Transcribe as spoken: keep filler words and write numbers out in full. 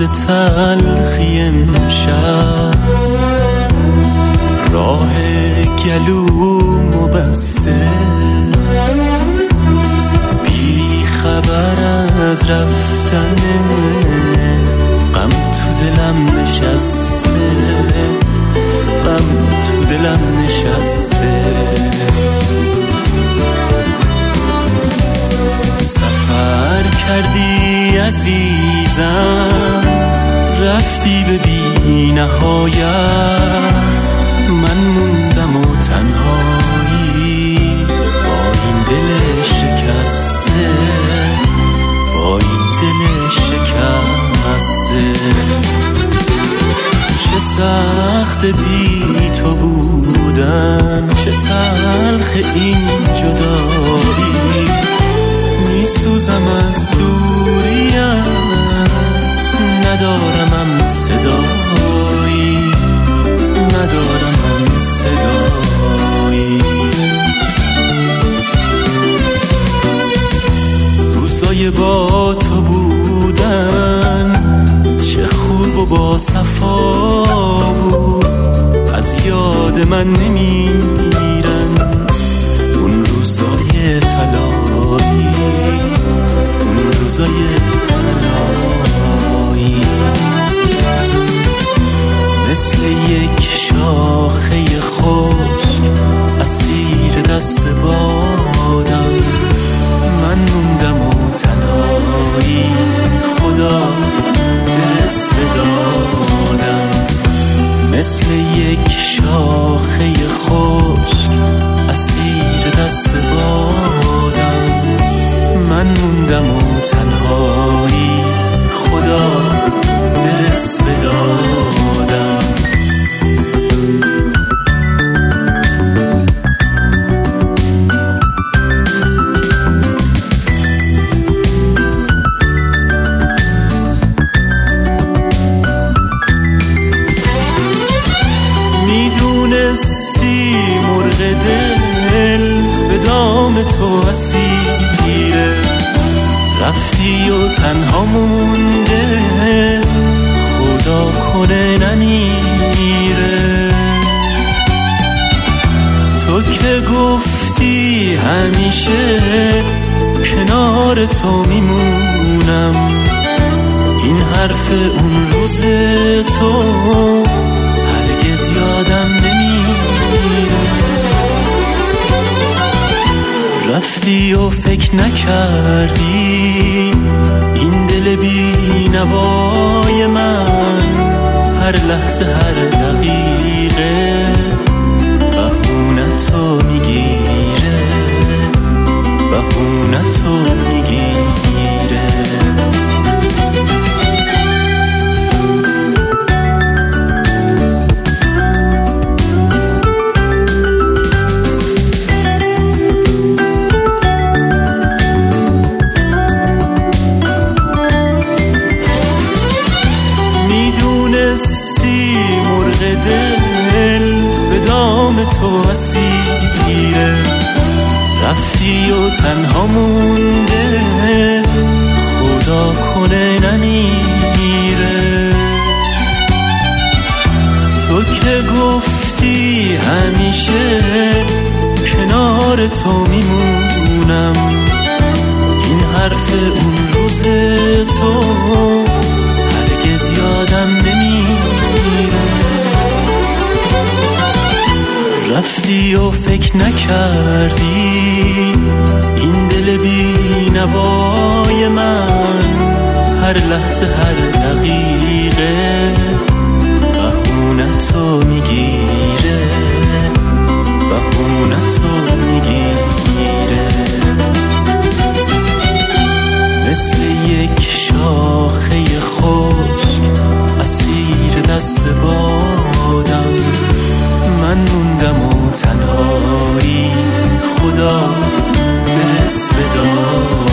تلخی امشب راه گلومو بسته، بی خبر از رفتنت غم تو دلم نشسته، غم تو دلم نشسته. سفر کردی عزیزم، رفتی به بی نهایت، من موندم و تنهایی با این دل شکسته، با این دل شکسته. چه سخت بی تو بودن، چه تلخ این جدایی، میسوزم از دوریت، ندارمم صدایی، ندارمم صدایی. روزای با تو بودن چه خوب و با صفا بود، از یاد من نمیرن اون روزای طلایی، اون روزای طلایی. مثل یک شاخه خشک اسیر دست بادم، من موندم و تنهایی خدا دست بدادم. مثل یک شاخه خشک اسیر دست بادم، من موندم و تنهایی خدا برس بدادم. میدونستی مرغ دل به دام تو اسیره، رفتی و تنها مونده، خدا کنه نمیره. تو که گفتی همیشه کنار تو میمونم، این حرف اون روز تو هرگز یادم نمیره. رفتی و فکر نکردی این دل بی نوای من، هر لحظه هر دقیقه بهونتو میگیره، بهونتو میگیره. میدونستی مرغ دل به دام تو اسیره، رفتی و تنها مونده، خدا کنه نمیره. تو که گفتی همیشه کنار تو میمونم، این حرف اون روز تو هرگز یادم نمیره. رفتی و فکر نکردی این دل بی نوای من، هر لحظه هر دقیقه بهونتو میگیره، بهونتو میگیره. مثل یک شاخه خشک اسیر دست بادم، من موندم و تنهایی خدا برس بدادم.